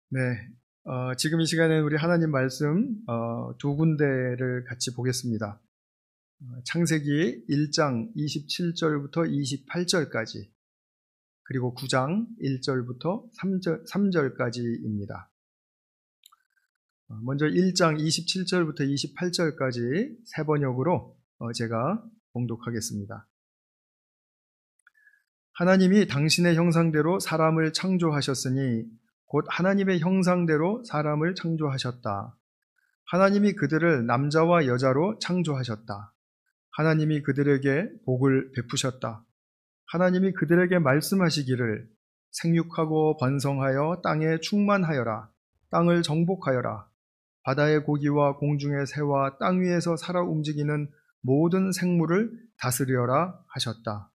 네, 지금 이 시간에 우리 하나님 말씀 두 군데를 같이 보겠습니다. 창세기 1장 27절부터 28절까지 그리고 9장 1절부터 3절까지입니다. 먼저 1장 27절부터 28절까지 세 번역으로 제가 봉독하겠습니다. 하나님이 당신의 형상대로 사람을 창조하셨으니 곧 하나님의 형상대로 사람을 창조하셨다. 하나님이 그들을 남자와 여자로 창조하셨다. 하나님이 그들에게 복을 베푸셨다. 하나님이 그들에게 말씀하시기를 생육하고 번성하여 땅에 충만하여라. 땅을 정복하여라. 바다의 고기와 공중의 새와 땅 위에서 살아 움직이는 모든 생물을 다스려라 하셨다.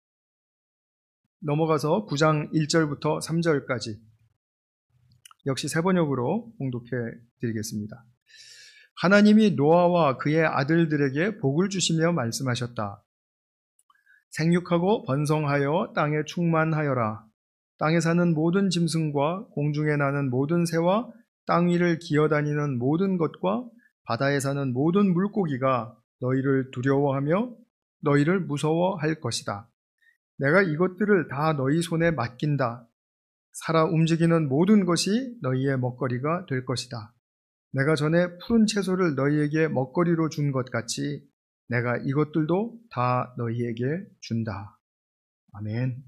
넘어가서 9장 1절부터 3절까지 역시 세 번역으로 봉독해 드리겠습니다. 하나님이 노아와 그의 아들들에게 복을 주시며 말씀하셨다. 생육하고 번성하여 땅에 충만하여라. 땅에 사는 모든 짐승과 공중에 나는 모든 새와 땅 위를 기어다니는 모든 것과 바다에 사는 모든 물고기가 너희를 두려워하며 너희를 무서워할 것이다. 내가 이것들을 다 너희 손에 맡긴다. 살아 움직이는 모든 것이 너희의 먹거리가 될 것이다. 내가 전에 푸른 채소를 너희에게 먹거리로 준 것 같이 내가 이것들도 다 너희에게 준다. 아멘.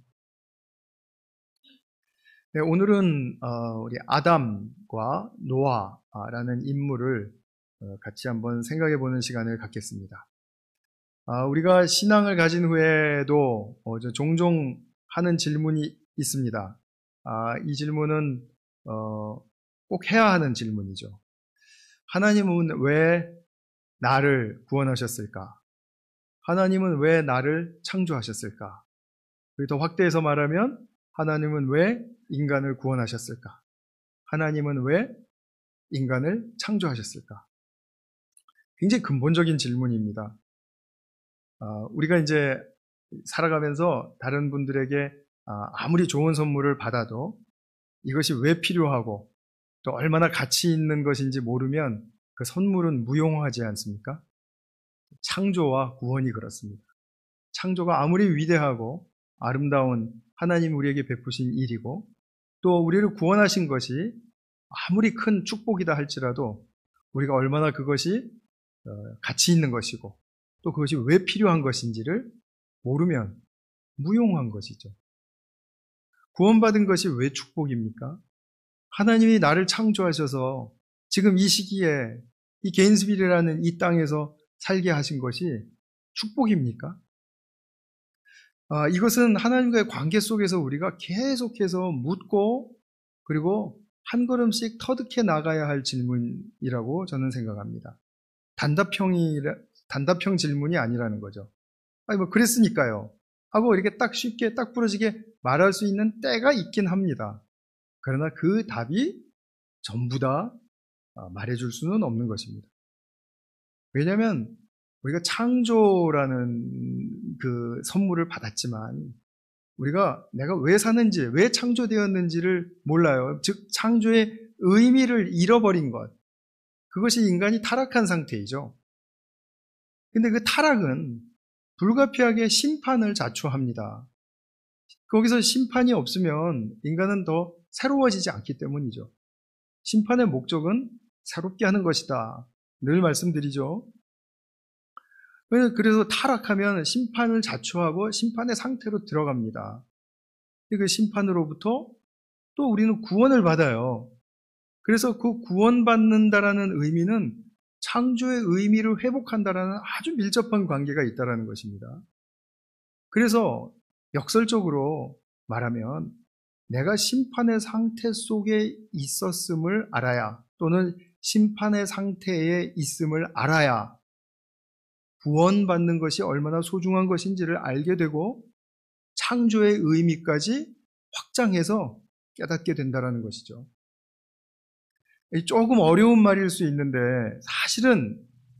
네, 오늘은 우리 아담과 노아라는 인물을 같이 한번 생각해 보는 시간을 갖겠습니다. 우리가 신앙을 가진 후에도 종종 하는 질문이 있습니다. 이 질문은 꼭 해야 하는 질문이죠. 하나님은 왜 나를 구원하셨을까? 하나님은 왜 나를 창조하셨을까? 더 확대해서 말하면 하나님은 왜 인간을 구원하셨을까? 하나님은 왜 인간을 창조하셨을까? 굉장히 근본적인 질문입니다. 우리가 이제 살아가면서 다른 분들에게 아무리 좋은 선물을 받아도 이것이 왜 필요하고 또 얼마나 가치 있는 것인지 모르면 그 선물은 무용하지 않습니까? 창조와 구원이 그렇습니다. 창조가 아무리 위대하고 아름다운 하나님 우리에게 베푸신 일이고 또 우리를 구원하신 것이 아무리 큰 축복이다 할지라도 우리가 얼마나 그것이 가치 있는 것이고 또 그것이 왜 필요한 것인지를 모르면 무용한 것이죠. 구원받은 것이 왜 축복입니까? 하나님이 나를 창조하셔서 지금 이 시기에 이 게인스빌이라는 이 땅에서 살게 하신 것이 축복입니까? 이것은 하나님과의 관계 속에서 우리가 계속해서 묻고 그리고 한 걸음씩 터득해 나가야 할 질문이라고 저는 생각합니다. 단답형 질문이 아니라는 거죠. 뭐 그랬으니까요 하고 이렇게 딱 쉽게 딱 부러지게 말할 수 있는 때가 있긴 합니다. 그러나 그 답이 전부 다 말해줄 수는 없는 것입니다. 왜냐하면 우리가 창조라는 그 선물을 받았지만 내가 왜 사는지, 왜 창조되었는지를 몰라요. 즉 창조의 의미를 잃어버린 것, 그것이 인간이 타락한 상태이죠. 근데 그 타락은 불가피하게 심판을 자초합니다. 거기서 심판이 없으면 인간은 더 새로워지지 않기 때문이죠. 심판의 목적은 새롭게 하는 것이다. 늘 말씀드리죠. 그래서 타락하면 심판을 자초하고 심판의 상태로 들어갑니다. 그 심판으로부터 또 우리는 구원을 받아요. 그래서 그 구원받는다라는 의미는 창조의 의미를 회복한다라는 아주 밀접한 관계가 있다는 것입니다. 그래서 역설적으로 말하면 내가 심판의 상태 속에 있었음을 알아야 또는 심판의 상태에 있음을 알아야 구원받는 것이 얼마나 소중한 것인지를 알게 되고 창조의 의미까지 확장해서 깨닫게 된다는 것이죠. 조금 어려운 말일 수 있는데 사실은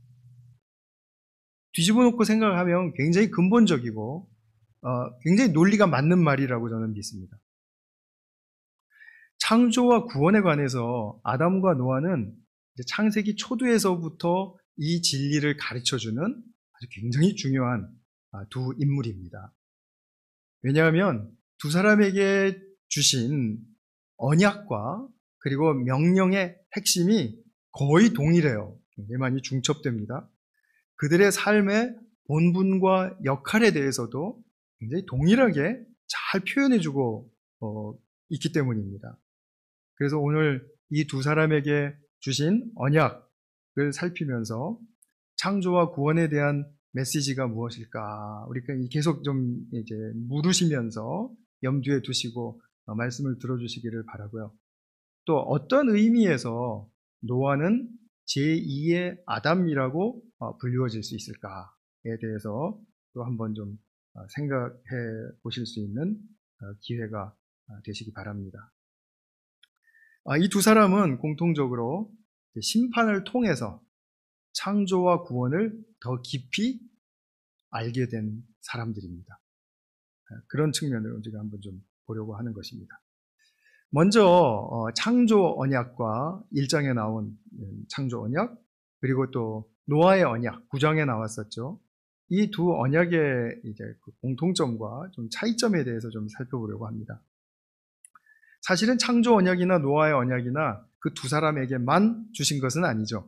뒤집어 놓고 생각하면 굉장히 근본적이고 굉장히 논리가 맞는 말이라고 저는 믿습니다. 창조와 구원에 관해서 아담과 노아는 창세기 초두에서부터 이 진리를 가르쳐주는 아주 굉장히 중요한 두 인물입니다. 왜냐하면 두 사람에게 주신 언약과 그리고 명령의 핵심이 거의 동일해요. 굉장히 많이 중첩됩니다. 그들의 삶의 본분과 역할에 대해서도 굉장히 동일하게 잘 표현해주고 있기 때문입니다. 그래서 오늘 이 두 사람에게 주신 언약을 살피면서 창조와 구원에 대한 메시지가 무엇일까? 우리가 계속 좀 이제 물으시면서 염두에 두시고 말씀을 들어주시기를 바라고요. 또 어떤 의미에서 노아는 제2의 아담이라고 불리워질 수 있을까에 대해서 또 한번 좀 생각해 보실 수 있는 기회가 되시기 바랍니다. 이 두 사람은 공통적으로 심판을 통해서 창조와 구원을 더 깊이 알게 된 사람들입니다. 그런 측면으로 우리가 한번 좀 보려고 하는 것입니다. 먼저 창조 언약과 1장에 나온 창조 언약, 그리고 또 노아의 언약 9장에 나왔었죠. 이 두 언약의 이제 그 공통점과 좀 차이점에 대해서 좀 살펴보려고 합니다. 사실은 창조 언약이나 노아의 언약이나 그 두 사람에게만 주신 것은 아니죠.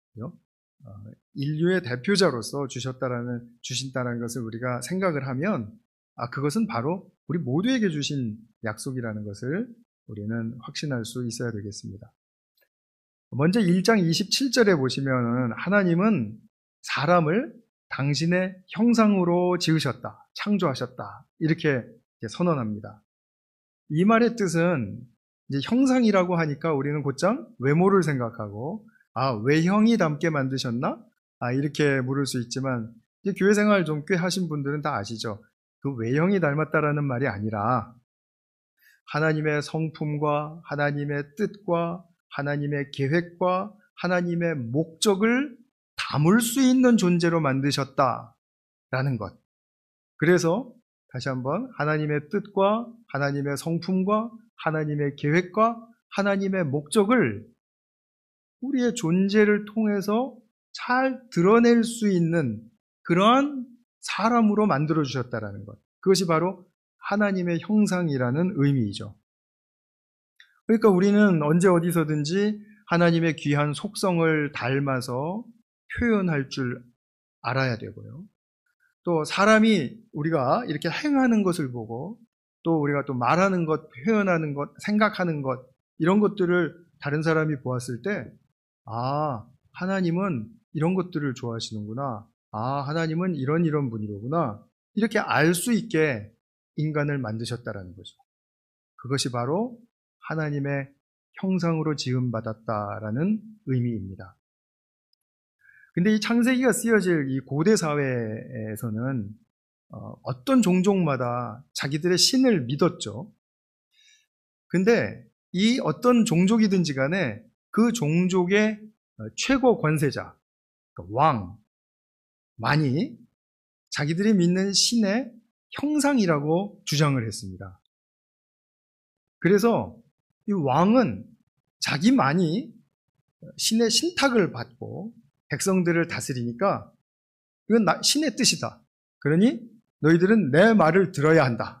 인류의 대표자로서 주신다라는 것을 우리가 생각을 하면 그것은 바로 우리 모두에게 주신 약속이라는 것을 우리는 확신할 수 있어야 되겠습니다. 먼저 1장 27절에 보시면은 하나님은 사람을 당신의 형상으로 지으셨다, 창조하셨다 이렇게 선언합니다. 이 말의 뜻은 이제 형상이라고 하니까 우리는 곧장 외모를 생각하고 외형이 닮게 만드셨나? 이렇게 물을 수 있지만 이제 교회 생활 좀 꽤 하신 분들은 다 아시죠? 그 외형이 닮았다라는 말이 아니라 하나님의 성품과 하나님의 뜻과 하나님의 계획과 하나님의 목적을 담을 수 있는 존재로 만드셨다라는 것. 그래서 다시 한번 하나님의 뜻과 하나님의 성품과 하나님의 계획과 하나님의 목적을 우리의 존재를 통해서 잘 드러낼 수 있는 그러한 사람으로 만들어주셨다라는 것. 그것이 바로 하나님의 형상이라는 의미이죠. 그러니까 우리는 언제 어디서든지 하나님의 귀한 속성을 닮아서 표현할 줄 알아야 되고요. 또 사람이 우리가 이렇게 행하는 것을 보고 또 우리가 또 말하는 것, 표현하는 것, 생각하는 것 이런 것들을 다른 사람이 보았을 때 하나님은 이런 것들을 좋아하시는구나. 하나님은 이런 분이로구나. 이렇게 알 수 있게 인간을 만드셨다라는 거죠. 그것이 바로 하나님의 형상으로 지음받았다라는 의미입니다. 근데 이 창세기가 쓰여질 이 고대 사회에서는 어떤 종족마다 자기들의 신을 믿었죠. 근데 이 어떤 종족이든지 간에 그 종족의 최고 권세자, 왕만이 자기들이 믿는 신의 형상이라고 주장을 했습니다. 그래서 이 왕은 자기만이 신의 신탁을 받고 백성들을 다스리니까 이건 신의 뜻이다. 그러니 너희들은 내 말을 들어야 한다.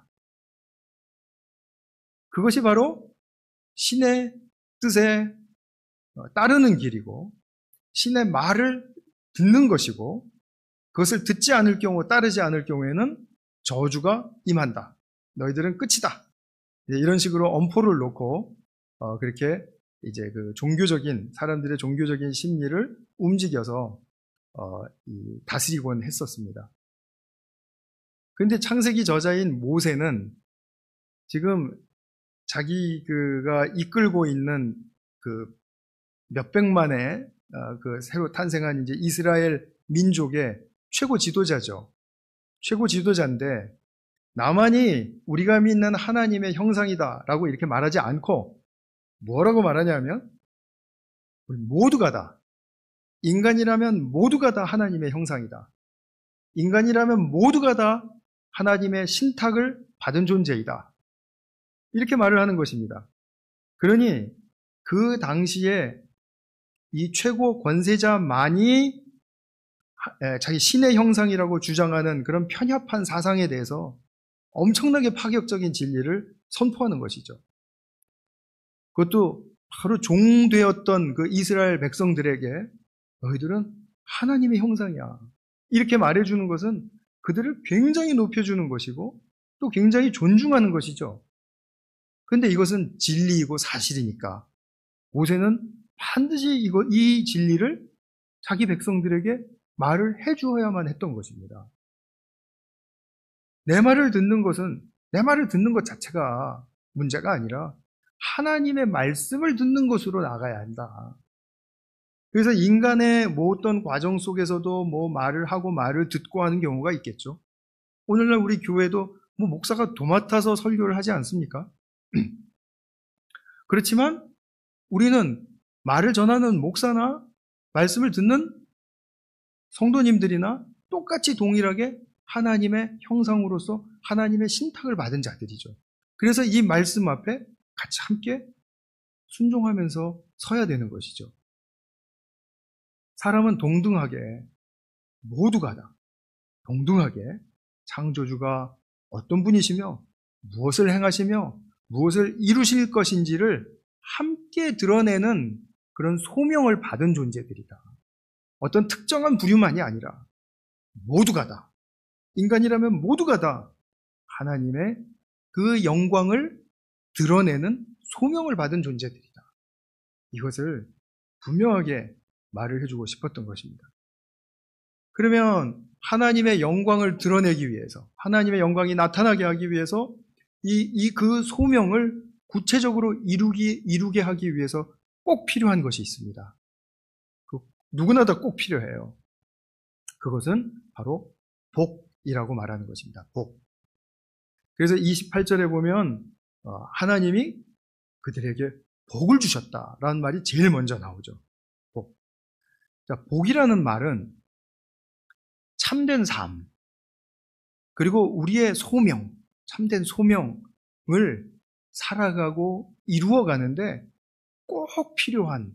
그것이 바로 신의 뜻에 따르는 길이고 신의 말을 듣는 것이고 그것을 듣지 않을 경우, 따르지 않을 경우에는 저주가 임한다. 너희들은 끝이다. 이런 식으로 엄포를 놓고 그렇게 이제 그 사람들의 종교적인 심리를 움직여서 다스리곤 했었습니다. 그런데 창세기 저자인 모세는 지금 자기가 이끌고 있는 그 몇백만의 그 새로 탄생한 이제 이스라엘 민족의 최고 지도자죠. 최고 지도자인데 나만이 우리가 믿는 하나님의 형상이다라고 이렇게 말하지 않고 뭐라고 말하냐면 우리 모두가 다 인간이라면 모두가 다 하나님의 형상이다. 인간이라면 모두가 다 하나님의 신탁을 받은 존재이다. 이렇게 말을 하는 것입니다. 그러니 그 당시에 이 최고 권세자만이 자기 신의 형상이라고 주장하는 그런 편협한 사상에 대해서 엄청나게 파격적인 진리를 선포하는 것이죠. 그것도 바로 종되었던 그 이스라엘 백성들에게 너희들은 하나님의 형상이야. 이렇게 말해주는 것은 그들을 굉장히 높여주는 것이고 또 굉장히 존중하는 것이죠. 그런데 이것은 진리이고 사실이니까 모세는 반드시 이 진리를 자기 백성들에게 말을 해주어야만 했던 것입니다. 내 말을 듣는 것 자체가 문제가 아니라 하나님의 말씀을 듣는 것으로 나가야 한다. 그래서 인간의 어떤 과정 속에서도 말을 하고 말을 듣고 하는 경우가 있겠죠. 오늘날 우리 교회도 목사가 도맡아서 설교를 하지 않습니까? 그렇지만 우리는 말을 전하는 목사나 말씀을 듣는 성도님들이나 똑같이 동일하게 하나님의 형상으로서 하나님의 신탁을 받은 자들이죠. 그래서 이 말씀 앞에 같이 함께 순종하면서 서야 되는 것이죠. 사람은 동등하게 모두가 다 동등하게 창조주가 어떤 분이시며 무엇을 행하시며 무엇을 이루실 것인지를 함께 드러내는 그런 소명을 받은 존재들이다. 어떤 특정한 부류만이 아니라 모두가 다, 인간이라면 모두가 다 하나님의 그 영광을 드러내는 소명을 받은 존재들이다. 이것을 분명하게 말을 해주고 싶었던 것입니다. 그러면 하나님의 영광을 드러내기 위해서, 하나님의 영광이 나타나게 하기 위해서 그 소명을 구체적으로 이루게 하기 위해서 꼭 필요한 것이 있습니다. 누구나 다 꼭 필요해요. 그것은 바로 복이라고 말하는 것입니다. 복. 그래서 28절에 보면 하나님이 그들에게 복을 주셨다라는 말이 제일 먼저 나오죠. 복. 자, 복이라는 말은 참된 삶, 그리고 우리의 소명, 참된 소명을 살아가고 이루어가는데 꼭 필요한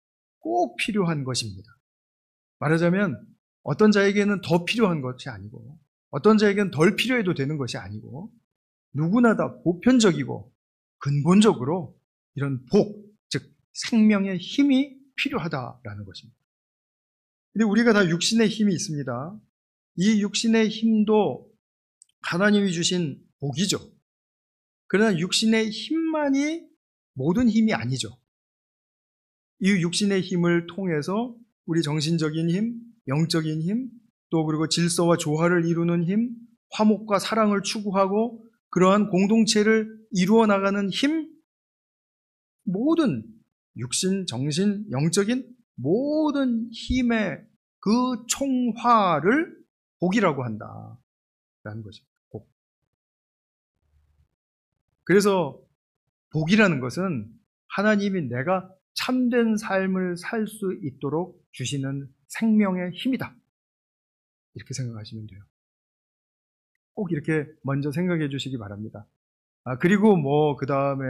것입니다. 말하자면 어떤 자에게는 더 필요한 것이 아니고 어떤 자에게는 덜 필요해도 되는 것이 아니고 누구나 다 보편적이고 근본적으로 이런 복, 즉 생명의 힘이 필요하다라는 것입니다. 근데 우리가 다 육신의 힘이 있습니다. 이 육신의 힘도 하나님이 주신 복이죠. 그러나 육신의 힘만이 모든 힘이 아니죠. 이 육신의 힘을 통해서 우리 정신적인 힘, 영적인 힘, 또 그리고 질서와 조화를 이루는 힘, 화목과 사랑을 추구하고 그러한 공동체를 이루어 나가는 힘, 모든 육신, 정신, 영적인 모든 힘의 그 총화를 복이라고 한다라는 것입니다. 복. 그래서 복이라는 것은 하나님이 내가 참된 삶을 살 수 있도록 주시는 생명의 힘이다. 이렇게 생각하시면 돼요. 꼭 이렇게 먼저 생각해 주시기 바랍니다. 그리고 그 다음에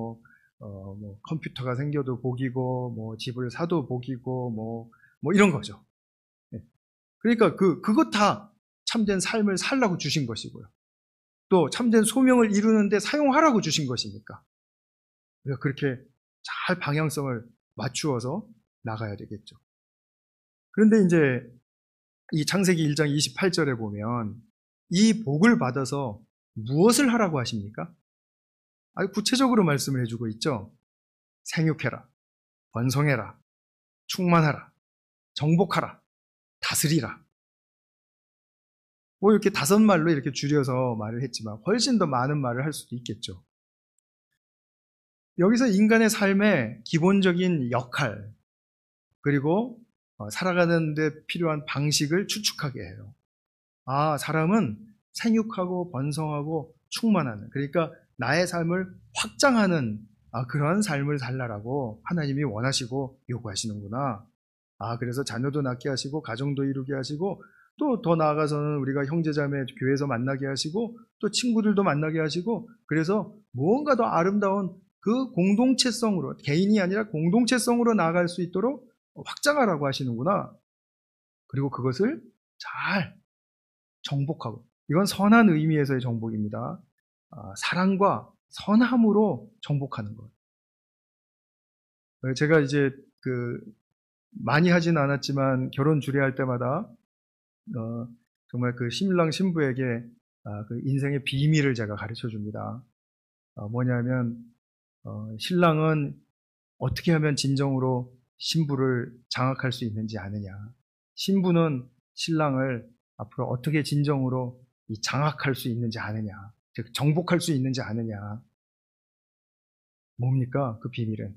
컴퓨터가 생겨도 복이고, 집을 사도 복이고, 이런 거죠. 네. 그러니까 그것 다 참된 삶을 살라고 주신 것이고요. 또 참된 소명을 이루는데 사용하라고 주신 것이니까. 우리가 그렇게 잘 방향성을 맞추어서 나가야 되겠죠. 그런데 이제 이 창세기 1장 28절에 보면 이 복을 받아서 무엇을 하라고 하십니까? 아주 구체적으로 말씀을 해주고 있죠. 생육해라, 번성해라, 충만하라, 정복하라, 다스리라. 이렇게 5말로 이렇게 줄여서 말을 했지만 훨씬 더 많은 말을 할 수도 있겠죠. 여기서 인간의 삶의 기본적인 역할, 그리고 살아가는 데 필요한 방식을 추측하게 해요. 사람은 생육하고 번성하고 충만하는, 그러니까 나의 삶을 확장하는 그러한 삶을 살라라고 하나님이 원하시고 요구하시는구나. 그래서 자녀도 낳게 하시고 가정도 이루게 하시고 또 더 나아가서는 우리가 형제자매 교회에서 만나게 하시고 또 친구들도 만나게 하시고 그래서 무언가 더 아름다운 그 공동체성으로, 개인이 아니라 공동체성으로 나아갈 수 있도록 확장하라고 하시는구나. 그리고 그것을 잘 정복하고, 이건 선한 의미에서의 정복입니다. 사랑과 선함으로 정복하는 것. 제가 이제 많이 하진 않았지만 결혼 주례할 때마다 정말 그 신랑 신부에게 그 인생의 비밀을 제가 가르쳐 줍니다. 뭐냐면 신랑은 어떻게 하면 진정으로 신부를 장악할 수 있는지 아느냐, 신부는 신랑을 앞으로 어떻게 진정으로 장악할 수 있는지 아느냐, 즉 정복할 수 있는지 아느냐. 뭡니까? 그 비밀은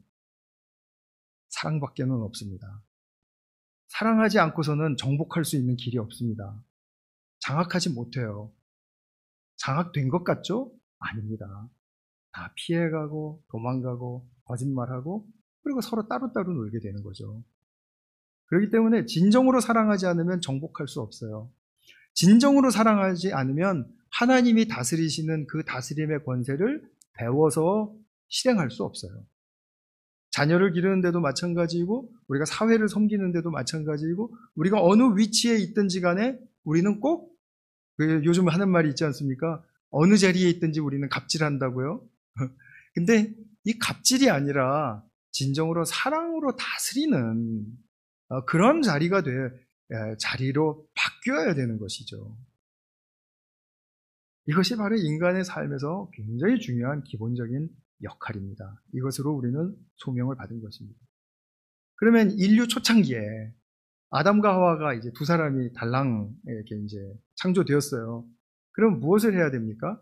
사랑밖에는 없습니다. 사랑하지 않고서는 정복할 수 있는 길이 없습니다. 장악하지 못해요. 장악된 것 같죠? 아닙니다. 다 피해가고 도망가고 거짓말하고 그리고 서로 따로따로 놀게 되는 거죠. 그렇기 때문에 진정으로 사랑하지 않으면 정복할 수 없어요. 진정으로 사랑하지 않으면 하나님이 다스리시는 그 다스림의 권세를 배워서 실행할 수 없어요. 자녀를 기르는데도 마찬가지이고 우리가 사회를 섬기는데도 마찬가지이고 우리가 어느 위치에 있든지 간에 우리는 꼭 요즘 하는 말이 있지 않습니까? 어느 자리에 있든지 우리는 갑질한다고요. 근데 이 갑질이 아니라 진정으로 사랑으로 다스리는 그런 자리로 바뀌어야 되는 것이죠. 이것이 바로 인간의 삶에서 굉장히 중요한 기본적인 역할입니다. 이것으로 우리는 소명을 받은 것입니다. 그러면 인류 초창기에 아담과 하와가 이제 두 사람이 달랑 이렇게 이제 창조되었어요. 그럼 무엇을 해야 됩니까?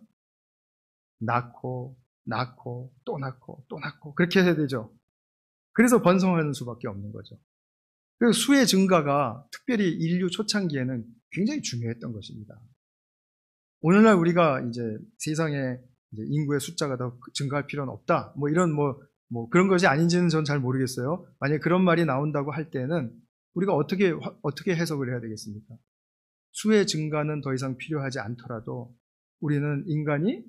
낳고 또 낳고 또 낳고 그렇게 해야 되죠. 그래서 번성하는 수밖에 없는 거죠. 그래서 수의 증가가 특별히 인류 초창기에는 굉장히 중요했던 것입니다. 오늘날 우리가 이제 세상에 이제 인구의 숫자가 더 증가할 필요는 없다. 이런 그런 것이 아닌지는 전 잘 모르겠어요. 만약에 그런 말이 나온다고 할 때는 우리가 어떻게 해석을 해야 되겠습니까? 수의 증가는 더 이상 필요하지 않더라도 우리는 인간이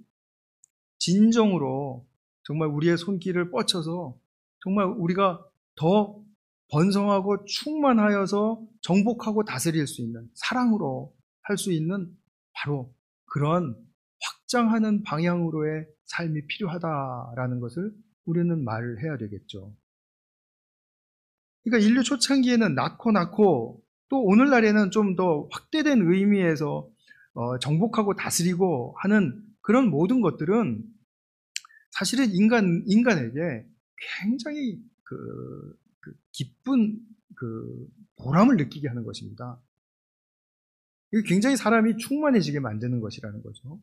진정으로 정말 우리의 손길을 뻗쳐서 정말 우리가 더 번성하고 충만하여서 정복하고 다스릴 수 있는 사랑으로 할 수 있는 바로 그런 확장하는 방향으로의 삶이 필요하다라는 것을 우리는 말을 해야 되겠죠. 그러니까 인류 초창기에는 낳고 또 오늘날에는 좀 더 확대된 의미에서 정복하고 다스리고 하는 그런 모든 것들은 사실은 인간에게 굉장히 기쁜 보람을 느끼게 하는 것입니다. 이게 굉장히 사람이 충만해지게 만드는 것이라는 거죠.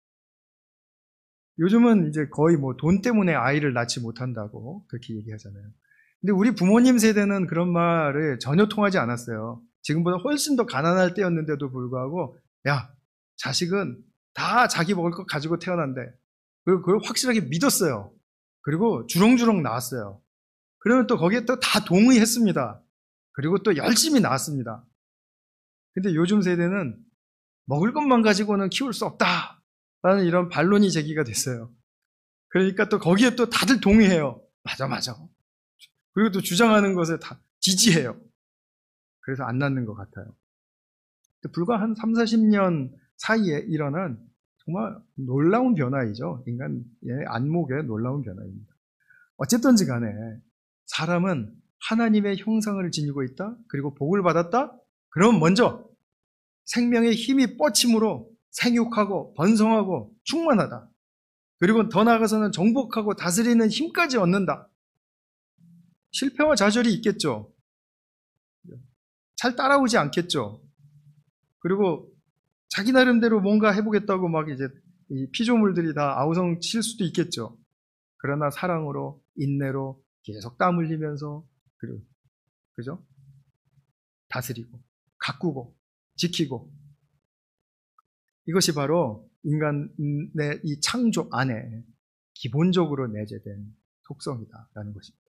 요즘은 이제 거의 돈 때문에 아이를 낳지 못한다고 그렇게 얘기하잖아요. 근데 우리 부모님 세대는 그런 말을 전혀 통하지 않았어요. 지금보다 훨씬 더 가난할 때였는데도 불구하고 야, 자식은 다 자기 먹을 것 가지고 태어난대. 그리고 그걸 확실하게 믿었어요. 그리고 주렁주렁 나왔어요. 그러면 또 거기에 또 다 동의했습니다. 그리고 또 열심히 나왔습니다. 근데 요즘 세대는 먹을 것만 가지고는 키울 수 없다라는 이런 반론이 제기가 됐어요. 그러니까 또 거기에 또 다들 동의해요. 맞아. 그리고 또 주장하는 것에 다 지지해요. 그래서 안 낳는 것 같아요. 불과 한 3, 40년 사이에 일어난 정말 놀라운 변화이죠. 인간의 안목의 놀라운 변화입니다. 어쨌든지 간에 사람은 하나님의 형상을 지니고 있다. 그리고 복을 받았다. 그럼 먼저 생명의 힘이 뻗침으로 생육하고 번성하고 충만하다. 그리고 더 나아가서는 정복하고 다스리는 힘까지 얻는다. 실패와 좌절이 있겠죠. 잘 따라오지 않겠죠. 그리고 자기 나름대로 뭔가 해보겠다고 막 이제 이 피조물들이 다 아우성 칠 수도 있겠죠. 그러나 사랑으로, 인내로 계속 땀 흘리면서, 그죠? 다스리고, 가꾸고, 지키고. 이것이 바로 인간의 이 창조 안에 기본적으로 내재된 속성이다라는 것입니다.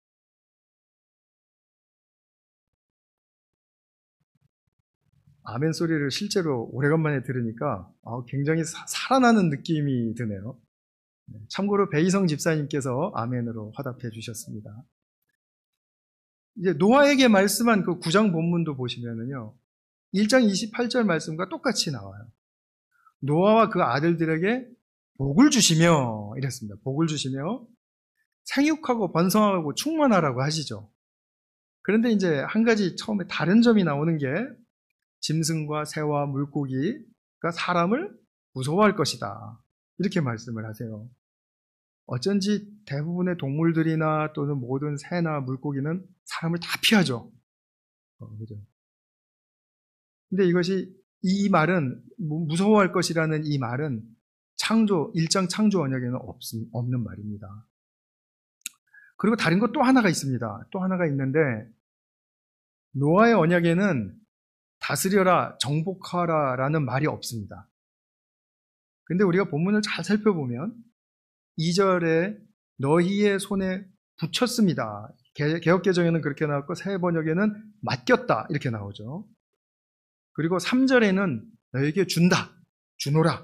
아멘 소리를 실제로 오래간만에 들으니까 굉장히 살아나는 느낌이 드네요. 참고로 배이성 집사님께서 아멘으로 화답해 주셨습니다. 이제 노아에게 말씀한 그 9장 본문도 보시면은요, 1장 28절 말씀과 똑같이 나와요. 노아와 그 아들들에게 복을 주시며 이랬습니다. 복을 주시며 생육하고 번성하고 충만하라고 하시죠. 그런데 이제 한 가지 처음에 다른 점이 나오는 게 짐승과 새와 물고기가 사람을 무서워할 것이다. 이렇게 말씀을 하세요. 어쩐지 대부분의 동물들이나 또는 모든 새나 물고기는 사람을 다 피하죠. 그죠? 근데 이것이, 이 말은, 무서워할 것이라는 이 말은 창조, 1장 창조 언약에는 없는 말입니다. 그리고 다른 것 또 하나가 있습니다. 또 하나가 있는데, 노아의 언약에는 다스려라, 정복하라 라는 말이 없습니다. 근데 우리가 본문을 잘 살펴보면 2절에 너희의 손에 붙였습니다. 개역개정에는 그렇게 나왔고 새 번역에는 맡겼다 이렇게 나오죠. 그리고 3절에는 너에게 준다, 주노라.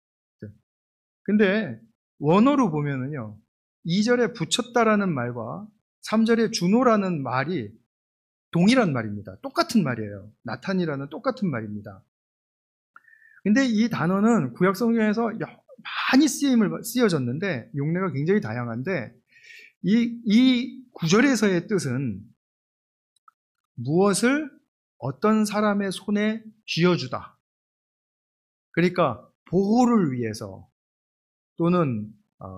근데 원어로 보면은요, 2절에 붙였다라는 말과 3절에 주노라는 말이 동일한 말입니다. 똑같은 말이에요. 나탄이라는 똑같은 말입니다. 근데 이 단어는 구약 성경에서 많이 쓰여졌는데 용례가 굉장히 다양한데 이 구절에서의 뜻은 무엇을 어떤 사람의 손에 쥐어주다. 그러니까 보호를 위해서 또는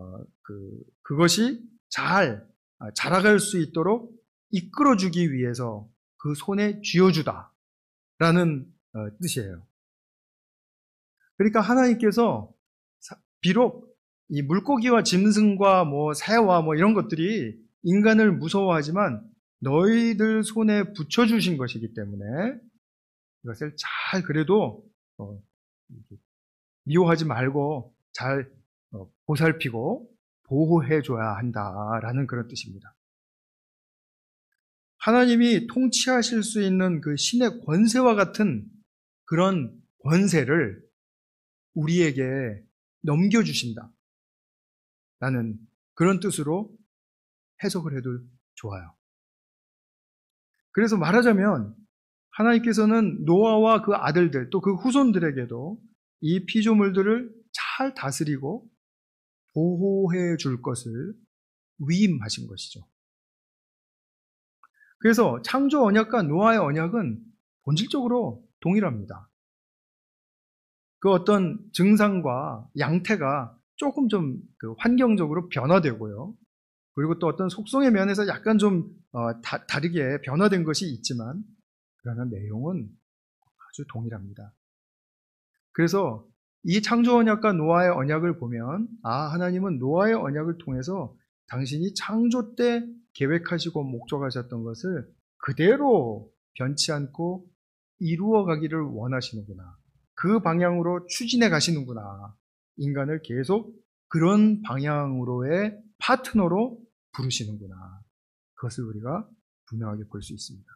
그것이 잘 자라갈 수 있도록 이끌어주기 위해서 그 손에 쥐어주다 라는 뜻이에요. 그러니까 하나님께서 비록 이 물고기와 짐승과 뭐 새와 뭐 이런 것들이 인간을 무서워하지만 너희들 손에 붙여주신 것이기 때문에 이것을 잘 그래도 미워하지 말고 잘 보살피고 보호해줘야 한다라는 그런 뜻입니다. 하나님이 통치하실 수 있는 그 신의 권세와 같은 그런 권세를 우리에게 넘겨주신다 라는 그런 뜻으로 해석을 해도 좋아요. 그래서 말하자면 하나님께서는 노아와 그 아들들 또 그 후손들에게도 이 피조물들을 잘 다스리고 보호해 줄 것을 위임하신 것이죠. 그래서 창조 언약과 노아의 언약은 본질적으로 동일합니다. 그 어떤 증상과 양태가 조금 좀 환경적으로 변화되고요. 그리고 또 어떤 속성의 면에서 약간 좀 다르게 변화된 것이 있지만 그러나 내용은 아주 동일합니다. 그래서 이 창조 언약과 노아의 언약을 보면 하나님은 노아의 언약을 통해서 당신이 창조 때 계획하시고 목적하셨던 것을 그대로 변치 않고 이루어 가기를 원하시는구나. 그 방향으로 추진해 가시는구나. 인간을 계속 그런 방향으로의 파트너로 부르시는구나. 그것을 우리가 분명하게 볼 수 있습니다.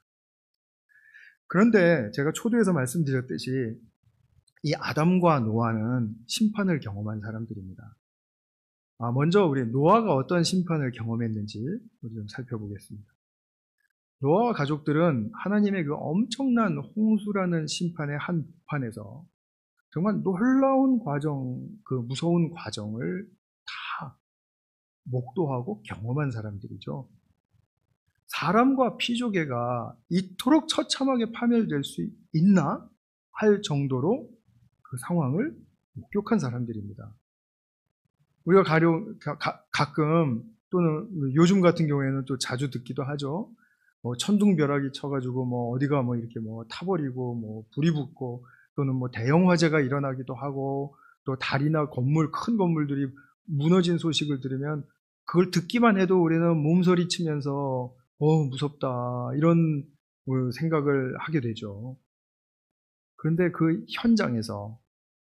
그런데 제가 초두에서 말씀드렸듯이 이 아담과 노아는 심판을 경험한 사람들입니다. 먼저 우리 노아가 어떤 심판을 경험했는지 우리 좀 살펴보겠습니다. 노아와 가족들은 하나님의 그 엄청난 홍수라는 심판의 한복판에서 정말 놀라운 과정, 그 무서운 과정을 다 목도하고 경험한 사람들이죠. 사람과 피조계가 이토록 처참하게 파멸될 수 있나 할 정도로 그 상황을 목격한 사람들입니다. 우리가 가끔 또는 요즘 같은 경우에는 또 자주 듣기도 하죠. 천둥벼락이 쳐가지고 어디가 이렇게 타버리고 불이 붙고 또는 대형 화재가 일어나기도 하고 또 다리나 큰 건물들이 무너진 소식을 들으면 그걸 듣기만 해도 우리는 몸서리 치면서 무섭다 이런 생각을 하게 되죠. 그런데 그 현장에서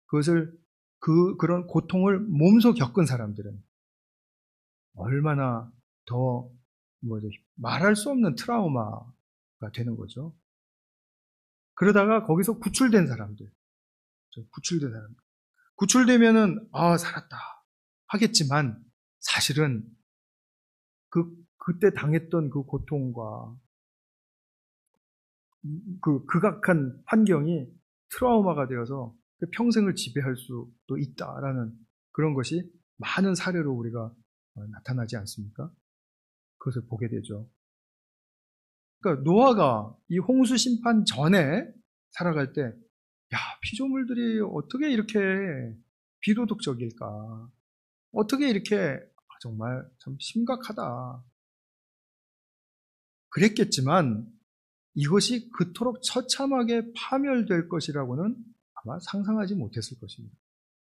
그런 고통을 몸소 겪은 사람들은 얼마나 더 말할 수 없는 트라우마가 되는 거죠. 그러다가 거기서 구출된 사람들. 구출되면은 살았다. 하겠지만 사실은 그때 당했던 그 고통과 그 극악한 환경이 트라우마가 되어서 그 평생을 지배할 수도 있다라는 그런 것이 많은 사례로 우리가 나타나지 않습니까? 그것을 보게 되죠. 그러니까 노아가 이 홍수 심판 전에 살아갈 때, 야, 피조물들이 어떻게 이렇게 비도덕적일까? 어떻게 이렇게 정말 참 심각하다. 그랬겠지만 이것이 그토록 처참하게 파멸될 것이라고는 아마 상상하지 못했을 것입니다.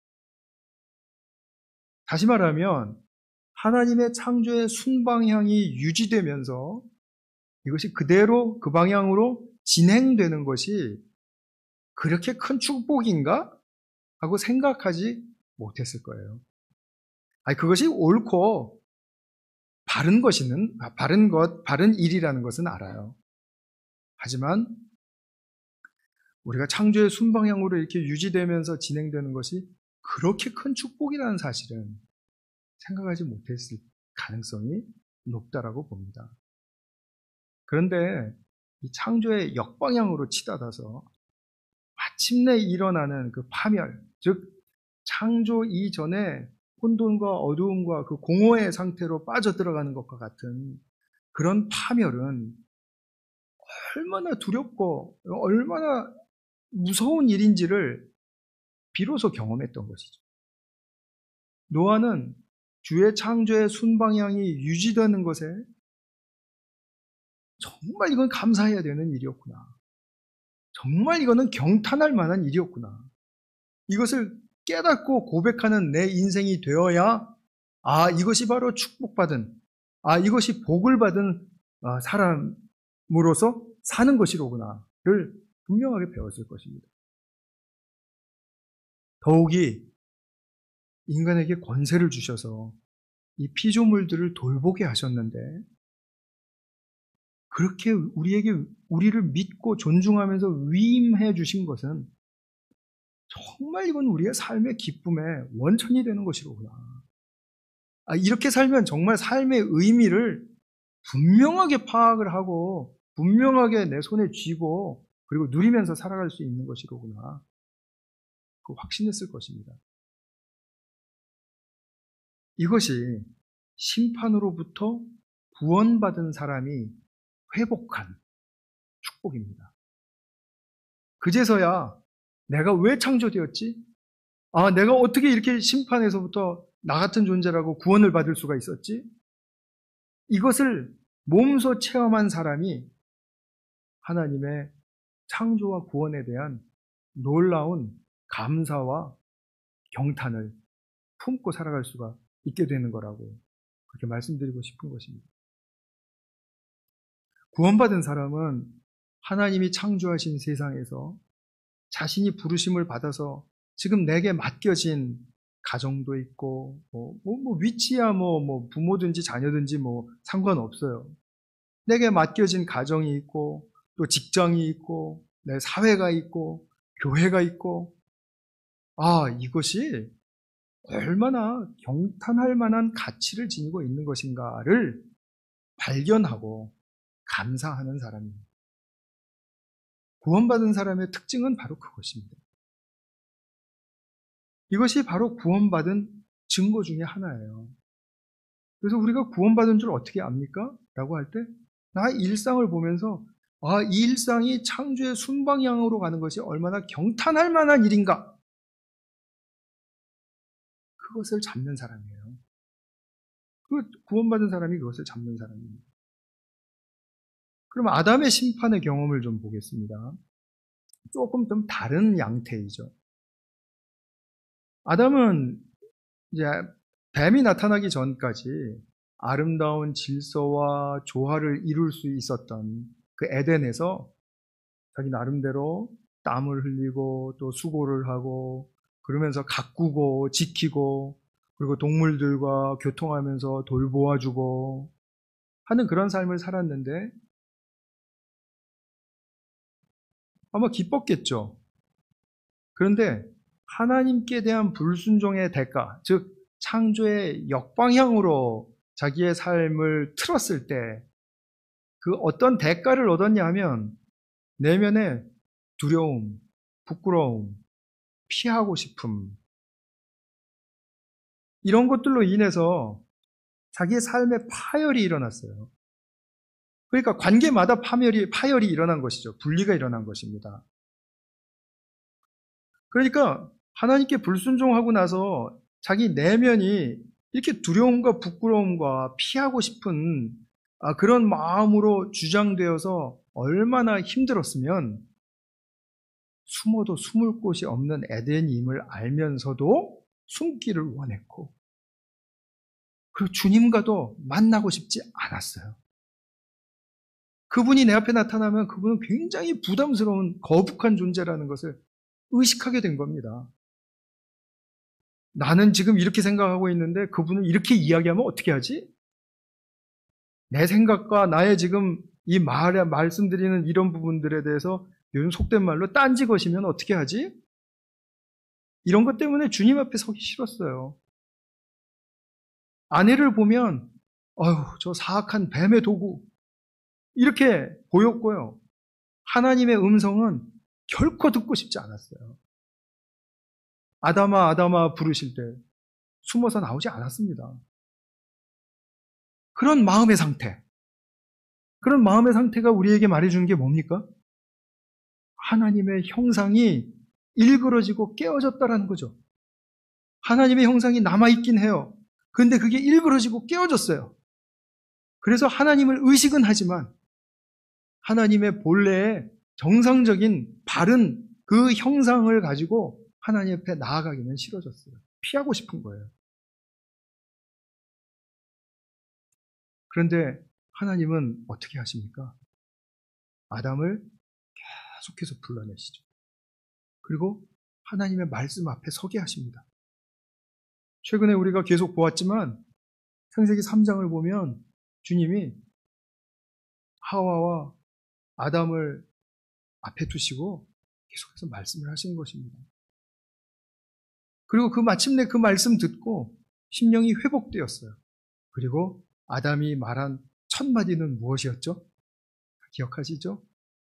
다시 말하면 하나님의 창조의 순방향이 유지되면서 이것이 그대로 그 방향으로 진행되는 것이 그렇게 큰 축복인가? 하고 생각하지 못했을 거예요. 아니, 그것이 옳고 바른 바른 일이라는 것은 알아요. 하지만 우리가 창조의 순방향으로 이렇게 유지되면서 진행되는 것이 그렇게 큰 축복이라는 사실은 생각하지 못했을 가능성이 높다라고 봅니다. 그런데 이 창조의 역방향으로 치닫아서 마침내 일어나는 그 파멸, 즉 창조 이전에 혼돈과 어두움과 그 공허의 상태로 빠져들어가는 것과 같은 그런 파멸은 얼마나 두렵고 얼마나 무서운 일인지를 비로소 경험했던 것이죠. 노아는 주의 창조의 순방향이 유지되는 것에 정말 이건 감사해야 되는 일이었구나. 정말 이거는 경탄할 만한 일이었구나. 이것을 깨닫고 고백하는 내 인생이 되어야 이것이 바로 축복받은, 이것이 복을 받은 사람으로서 사는 것이로구나를 분명하게 배웠을 것입니다. 더욱이 인간에게 권세를 주셔서 이 피조물들을 돌보게 하셨는데 그렇게 우리를 믿고 존중하면서 위임해 주신 것은 정말 이건 우리의 삶의 기쁨의 원천이 되는 것이로구나. 이렇게 살면 정말 삶의 의미를 분명하게 파악을 하고 분명하게 내 손에 쥐고 그리고 누리면서 살아갈 수 있는 것이로구나. 그 확신했을 것입니다. 이것이 심판으로부터 구원받은 사람이 회복한 축복입니다. 그제서야 내가 왜 창조되었지? 내가 어떻게 이렇게 심판에서부터 나 같은 존재라고 구원을 받을 수가 있었지? 이것을 몸소 체험한 사람이 하나님의 창조와 구원에 대한 놀라운 감사와 경탄을 품고 살아갈 수가 있게 되는 거라고 그렇게 말씀드리고 싶은 것입니다. 구원받은 사람은 하나님이 창조하신 세상에서 자신이 부르심을 받아서 지금 내게 맡겨진 가정도 있고, 위치야 부모든지 자녀든지 상관없어요. 내게 맡겨진 가정이 있고, 또 직장이 있고, 내 사회가 있고, 교회가 있고, 이것이 얼마나 경탄할 만한 가치를 지니고 있는 것인가를 발견하고 감사하는 사람입니다. 구원받은 사람의 특징은 바로 그것입니다. 이것이 바로 구원받은 증거 중에 하나예요. 그래서 우리가 구원받은 줄 어떻게 압니까? 라고 할 때, 나 일상을 보면서, 이 일상이 창조의 순방향으로 가는 것이 얼마나 경탄할 만한 일인가? 그것을 잡는 사람이에요. 구원받은 사람이 그것을 잡는 사람입니다. 그럼 아담의 심판의 경험을 좀 보겠습니다. 조금 좀 다른 양태이죠. 아담은 이제 뱀이 나타나기 전까지 아름다운 질서와 조화를 이룰 수 있었던 그 에덴에서 자기 나름대로 땀을 흘리고 또 수고를 하고 그러면서 가꾸고 지키고 그리고 동물들과 교통하면서 돌보아주고 하는 그런 삶을 살았는데 아마 기뻤겠죠. 그런데 하나님께 대한 불순종의 대가, 즉 창조의 역방향으로 자기의 삶을 틀었을 때 그 어떤 대가를 얻었냐 하면 내면의 두려움, 부끄러움, 피하고 싶음, 이런 것들로 인해서 자기의 삶에 파열이 일어났어요. 그러니까 관계마다 파열이 일어난 것이죠. 분리가 일어난 것입니다. 그러니까 하나님께 불순종하고 나서 자기 내면이 이렇게 두려움과 부끄러움과 피하고 싶은 그런 마음으로 주장되어서 얼마나 힘들었으면 숨어도 숨을 곳이 없는 에덴임을 알면서도 숨기를 원했고 그리고 주님과도 만나고 싶지 않았어요. 그분이 내 앞에 나타나면 그분은 굉장히 부담스러운 거북한 존재라는 것을 의식하게 된 겁니다. 나는 지금 이렇게 생각하고 있는데 그분은 이렇게 이야기하면 어떻게 하지? 내 생각과 나의 지금 이 말씀드리는 이런 부분들에 대해서 요즘 속된 말로 딴지 것이면 어떻게 하지? 이런 것 때문에 주님 앞에 서기 싫었어요. 아내를 보면 저 사악한 뱀의 도구 이렇게 보였고요. 하나님의 음성은 결코 듣고 싶지 않았어요. 아담아 아담아 부르실 때 숨어서 나오지 않았습니다. 그런 마음의 상태가 우리에게 말해주는 게 뭡니까? 하나님의 형상이 일그러지고 깨어졌다라는 거죠. 하나님의 형상이 남아있긴 해요. 그런데 그게 일그러지고 깨어졌어요. 그래서 하나님을 의식은 하지만 하나님의 본래의 정상적인 바른 그 형상을 가지고 하나님 앞에 나아가기는 싫어졌어요. 피하고 싶은 거예요. 그런데 하나님은 어떻게 하십니까? 아담을 계속해서 불러내시죠. 그리고 하나님의 말씀 앞에 서게 하십니다. 최근에 우리가 계속 보았지만 창세기 3장을 보면 주님이 하와와 아담을 앞에 두시고 계속해서 말씀을 하시는 것입니다. 그리고 마침내 그 말씀 듣고 심령이 회복되었어요. 그리고 아담이 말한 첫 마디는 무엇이었죠? 기억하시죠?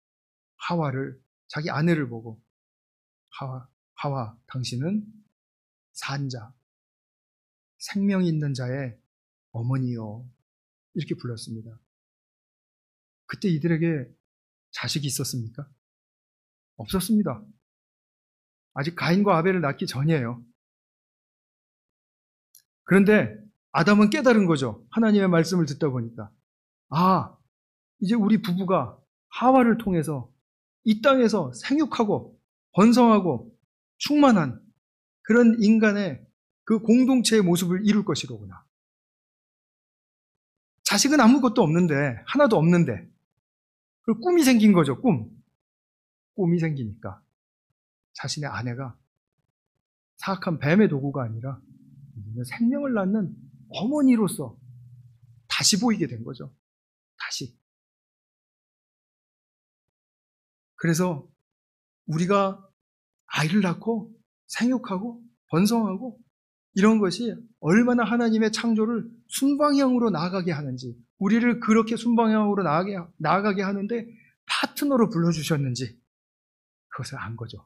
자기 아내를 보고 하와, 당신은 산자, 생명 있는 자의 어머니요. 이렇게 불렀습니다. 그때 이들에게 자식이 있었습니까? 없었습니다. 아직 가인과 아벨을 낳기 전이에요. 그런데 아담은 깨달은 거죠. 하나님의 말씀을 듣다 보니까. 이제 우리 부부가 하와를 통해서 이 땅에서 생육하고 번성하고 충만한 그런 인간의 그 공동체의 모습을 이룰 것이로구나. 자식은 아무것도 없는데, 하나도 없는데, 그 꿈이 생긴 거죠, 꿈이 생기니까 자신의 아내가 사악한 뱀의 도구가 아니라 생명을 낳는 어머니로서 다시 보이게 된 거죠. 다시. 그래서 우리가 아이를 낳고 생육하고 번성하고 이런 것이 얼마나 하나님의 창조를 순방향으로 나아가게 하는지, 우리를 그렇게 순방향으로 나아가게 하는데 파트너로 불러주셨는지 그것을 안 거죠.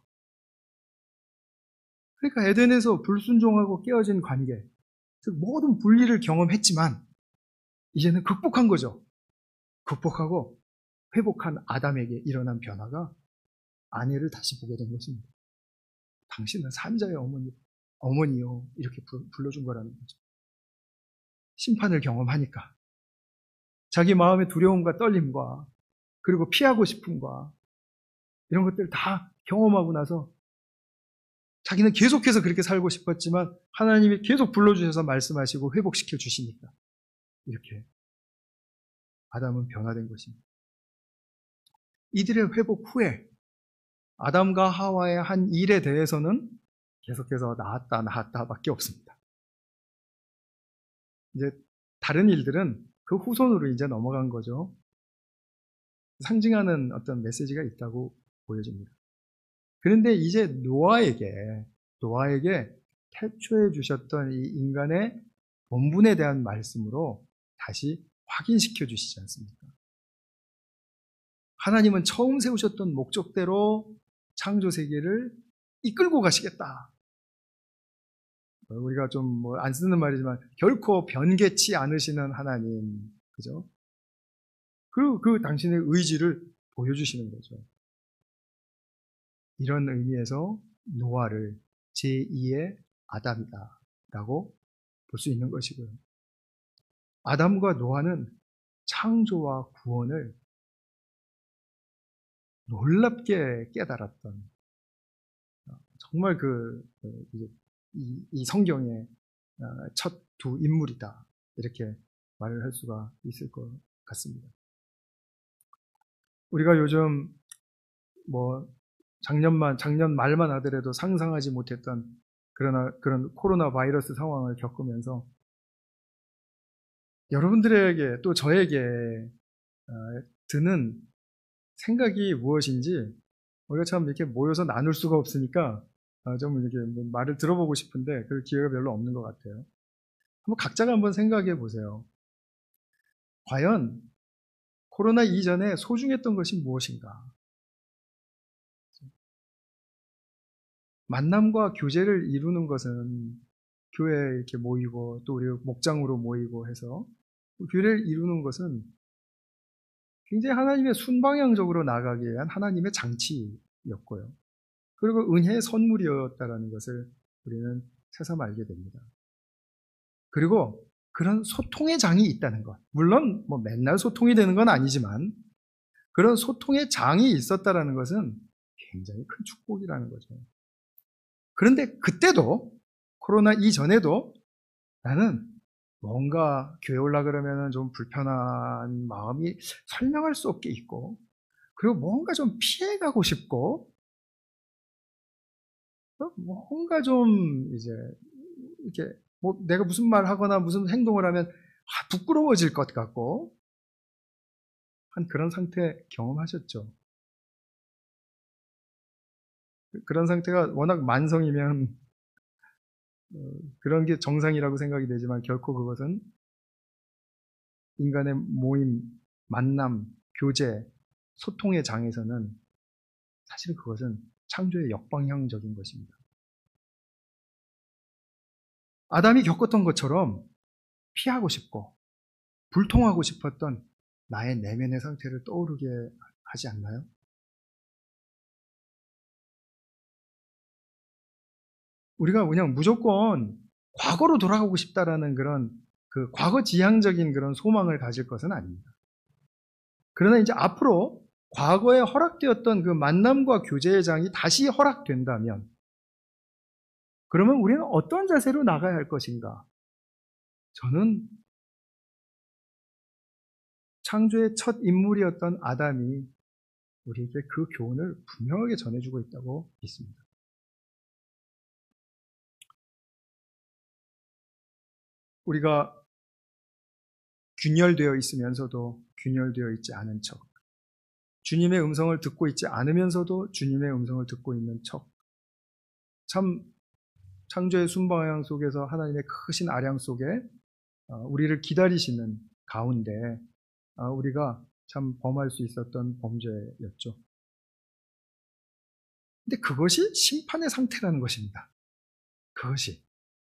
그러니까 에덴에서 불순종하고 깨어진 관계, 즉 모든 분리를 경험했지만 이제는 극복한 거죠. 극복하고 회복한 아담에게 일어난 변화가 아내를 다시 보게 된 것입니다. 당신은 산자의 어머니요. 이렇게 불러준 거라는 거죠. 심판을 경험하니까 자기 마음의 두려움과 떨림과 그리고 피하고 싶음과 이런 것들 다 경험하고 나서 자기는 계속해서 그렇게 살고 싶었지만 하나님이 계속 불러주셔서 말씀하시고 회복시켜 주시니까 이렇게 아담은 변화된 것입니다. 이들의 회복 후에 아담과 하와의 한 일에 대해서는 계속해서 나았다 밖에 없습니다. 이제 다른 일들은 그 후손으로 이제 넘어간 거죠. 상징하는 어떤 메시지가 있다고 보여집니다. 그런데 이제 노아에게 태초에 주셨던 이 인간의 본분에 대한 말씀으로 다시 확인시켜 주시지 않습니까? 하나님은 처음 세우셨던 목적대로 창조 세계를 이끌고 가시겠다. 우리가 좀 뭐 안 쓰는 말이지만 결코 변개치 않으시는 하나님, 그죠? 그리고 그 당신의 의지를 보여주시는 거죠. 이런 의미에서 노아를 제2의 아담이다 라고 볼 수 있는 것이고요. 아담과 노아는 창조와 구원을 놀랍게 깨달았던 정말 이 성경의 첫 두 인물이다 이렇게 말을 할 수가 있을 것 같습니다. 우리가 요즘 뭐 작년 말만 하더라도 상상하지 못했던 그런 코로나 바이러스 상황을 겪으면서 여러분들에게 또 저에게 드는 생각이 무엇인지 우리가 참 이렇게 모여서 나눌 수가 없으니까 좀 이렇게 말을 들어보고 싶은데 그 기회가 별로 없는 것 같아요. 한번 각자가 한번 생각해 보세요. 과연 코로나 이전에 소중했던 것이 무엇인가? 만남과 교제를 이루는 것은 교회에 이렇게 모이고 또 우리 목장으로 모이고 해서 교회를 이루는 것은 굉장히 하나님의 순방향적으로 나가기 위한 하나님의 장치였고요. 그리고 은혜의 선물이었다라는 것을 우리는 새삼 알게 됩니다. 그리고 그런 소통의 장이 있다는 것. 물론 뭐 맨날 소통이 되는 건 아니지만 그런 소통의 장이 있었다라는 것은 굉장히 큰 축복이라는 거죠. 그런데 그때도 코로나 이전에도 나는 뭔가 교회 올라 그러면은 좀 불편한 마음이 설명할 수 없게 있고 그리고 뭔가 좀 피해가고 싶고 뭔가 좀 이제 이렇게 뭐 내가 무슨 말 하거나 무슨 행동을 하면 부끄러워질 것 같고 한 그런 상태 경험하셨죠? 그런 상태가 워낙 만성이면 그런 게 정상이라고 생각이 되지만 결코 그것은 인간의 모임, 만남, 교제, 소통의 장에서는 사실 그것은 창조의 역방향적인 것입니다. 아담이 겪었던 것처럼 피하고 싶고 불통하고 싶었던 나의 내면의 상태를 떠오르게 하지 않나요? 우리가 그냥 무조건 과거로 돌아가고 싶다라는 그런 그 과거 지향적인 그런 소망을 가질 것은 아닙니다. 그러나 이제 앞으로 과거에 허락되었던 그 만남과 교제의 장이 다시 허락된다면 그러면 우리는 어떤 자세로 나가야 할 것인가? 저는 창조의 첫 인물이었던 아담이 우리에게 그 교훈을 분명하게 전해주고 있다고 믿습니다. 우리가 균열되어 있으면서도 균열되어 있지 않은 척, 주님의 음성을 듣고 있지 않으면서도 주님의 음성을 듣고 있는 척, 참 창조의 순방향 속에서 하나님의 크신 아량 속에 우리를 기다리시는 가운데 우리가 참 범할 수 있었던 범죄였죠. 근데 그것이 심판의 상태라는 것입니다. 그것이.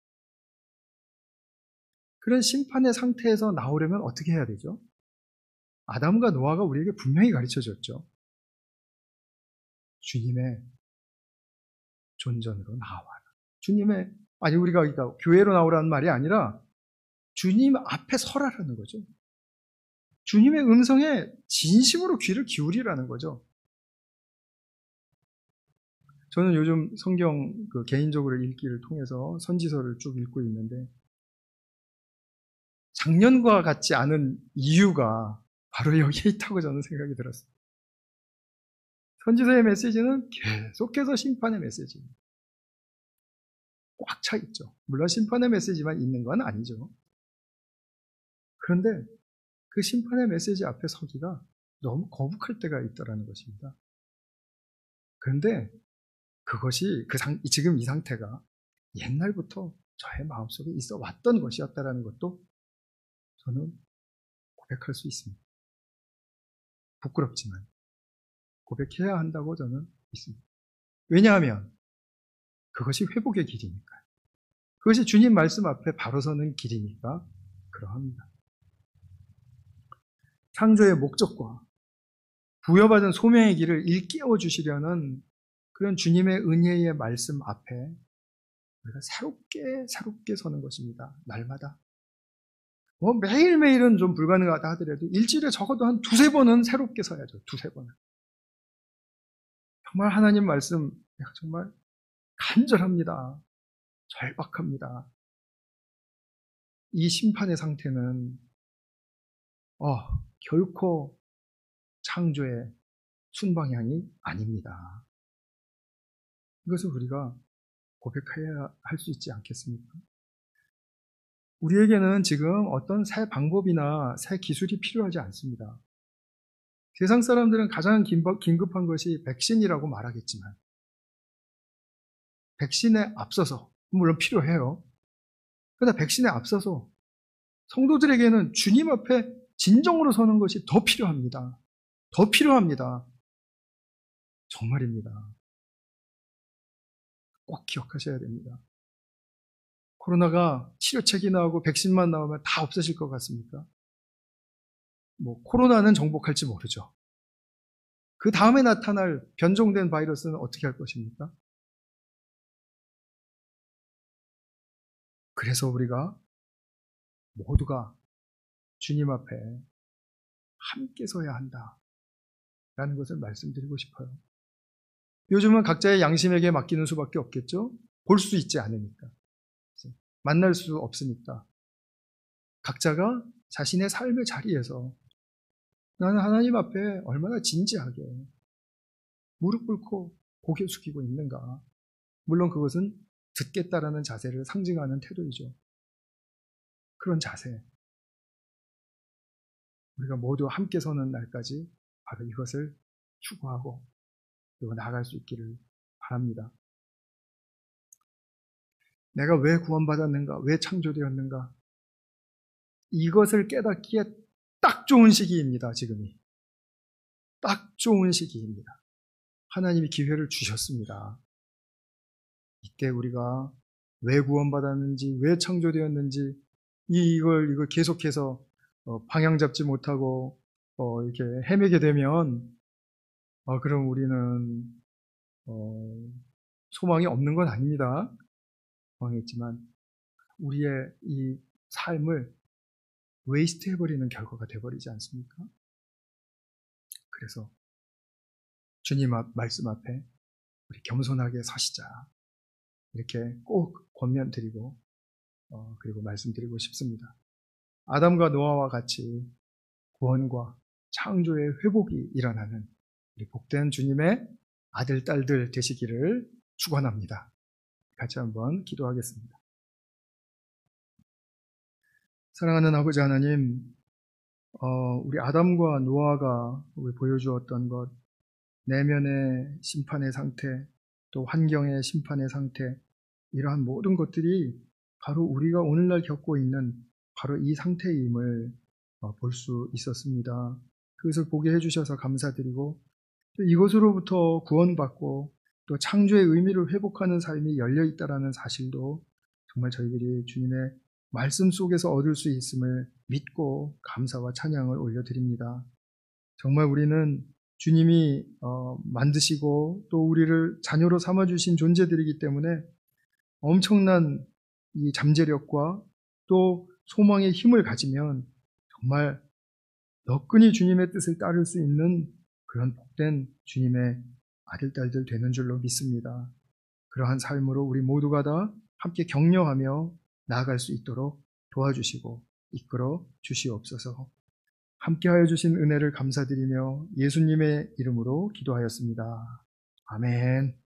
그런 심판의 상태에서 나오려면 어떻게 해야 되죠? 아담과 노아가 우리에게 분명히 가르쳐 줬죠. 주님의 존전으로 나와라. 우리가 그러니까 교회로 나오라는 말이 아니라 주님 앞에 서라라는 거죠. 주님의 음성에 진심으로 귀를 기울이라는 거죠. 저는 요즘 성경 개인적으로 읽기를 통해서 선지서를 쭉 읽고 있는데 작년과 같지 않은 이유가 바로 여기에 있다고 저는 생각이 들었어요. 선지서의 메시지는 계속해서 심판의 메시지입니다. 꽉 차 있죠. 물론 심판의 메시지만 있는 건 아니죠. 그런데 그 심판의 메시지 앞에 서기가 너무 거북할 때가 있더라는 것입니다. 그런데 그것이 지금 이 상태가 옛날부터 저의 마음속에 있어 왔던 것이었다라는 것도 저는 고백할 수 있습니다. 부끄럽지만 고백해야 한다고 저는 믿습니다. 왜냐하면 그것이 회복의 길이니까요. 그것이 주님 말씀 앞에 바로 서는 길이니까 그러합니다. 창조의 목적과 부여받은 소명의 길을 일깨워 주시려는 그런 주님의 은혜의 말씀 앞에 우리가 새롭게 서는 것입니다. 날마다. 매일매일은 좀 불가능하다 하더라도 일주일에 적어도 한 두세 번은 새롭게 서야죠. 두세 번은. 정말 하나님 말씀 정말 간절합니다. 절박합니다. 이 심판의 상태는 결코 창조의 순방향이 아닙니다. 이것을 우리가 고백해야 할 수 있지 않겠습니까? 우리에게는 지금 어떤 새 방법이나 새 기술이 필요하지 않습니다. 세상 사람들은 가장 긴급한 것이 백신이라고 말하겠지만 백신에 앞서서, 물론 필요해요. 그러나 백신에 앞서서 성도들에게는 주님 앞에 진정으로 서는 것이 더 필요합니다. 더 필요합니다. 정말입니다. 꼭 기억하셔야 됩니다. 코로나가 치료책이 나오고 백신만 나오면 다 없어질 것 같습니까? 코로나는 정복할지 모르죠. 그 다음에 나타날 변종된 바이러스는 어떻게 할 것입니까? 그래서 우리가 모두가 주님 앞에 함께 서야 한다라는 것을 말씀드리고 싶어요. 요즘은 각자의 양심에게 맡기는 수밖에 없겠죠? 볼 수 있지 않으니까. 만날 수 없으니까. 각자가 자신의 삶의 자리에서 나는 하나님 앞에 얼마나 진지하게 무릎 꿇고 고개 숙이고 있는가. 물론 그것은 듣겠다라는 자세를 상징하는 태도이죠. 그런 자세. 우리가 모두 함께 서는 날까지 바로 이것을 추구하고 그리고 나아갈 수 있기를 바랍니다. 내가 왜 구원받았는가? 왜 창조되었는가? 이것을 깨닫기에 딱 좋은 시기입니다. 지금이. 딱 좋은 시기입니다. 하나님이 기회를 주셨습니다. 이때 우리가 왜 구원받았는지, 왜 창조되었는지 이걸 계속해서 방향 잡지 못하고 이렇게 헤매게 되면 그럼 우리는 소망이 없는 건 아닙니다. 소망했지만 우리의 이 삶을 웨이스트 해버리는 결과가 돼버리지 않습니까? 그래서 주님 말씀 앞에 우리 겸손하게 서시자. 이렇게 꼭 권면드리고 그리고 말씀드리고 싶습니다. 아담과 노아와 같이 구원과 창조의 회복이 일어나는 우리 복된 주님의 아들, 딸들 되시기를 축원합니다. 같이 한번 기도하겠습니다. 사랑하는 아버지 하나님, 우리 아담과 노아가 우리 보여주었던 것, 내면의 심판의 상태, 또 환경의 심판의 상태, 이러한 모든 것들이 바로 우리가 오늘날 겪고 있는 바로 이 상태임을 볼 수 있었습니다. 그것을 보게 해주셔서 감사드리고 또 이것으로부터 구원받고 또 창조의 의미를 회복하는 삶이 열려있다는 사실도 정말 저희들이 주님의 말씀 속에서 얻을 수 있음을 믿고 감사와 찬양을 올려드립니다. 정말 우리는 주님이 만드시고 또 우리를 자녀로 삼아주신 존재들이기 때문에 엄청난 이 잠재력과 또 소망의 힘을 가지면 정말 너끈히 주님의 뜻을 따를 수 있는 그런 복된 주님의 아들, 딸들 되는 줄로 믿습니다. 그러한 삶으로 우리 모두가 다 함께 격려하며 나아갈 수 있도록 도와주시고 이끌어 주시옵소서. 함께하여 주신 은혜를 감사드리며 예수님의 이름으로 기도하였습니다. 아멘.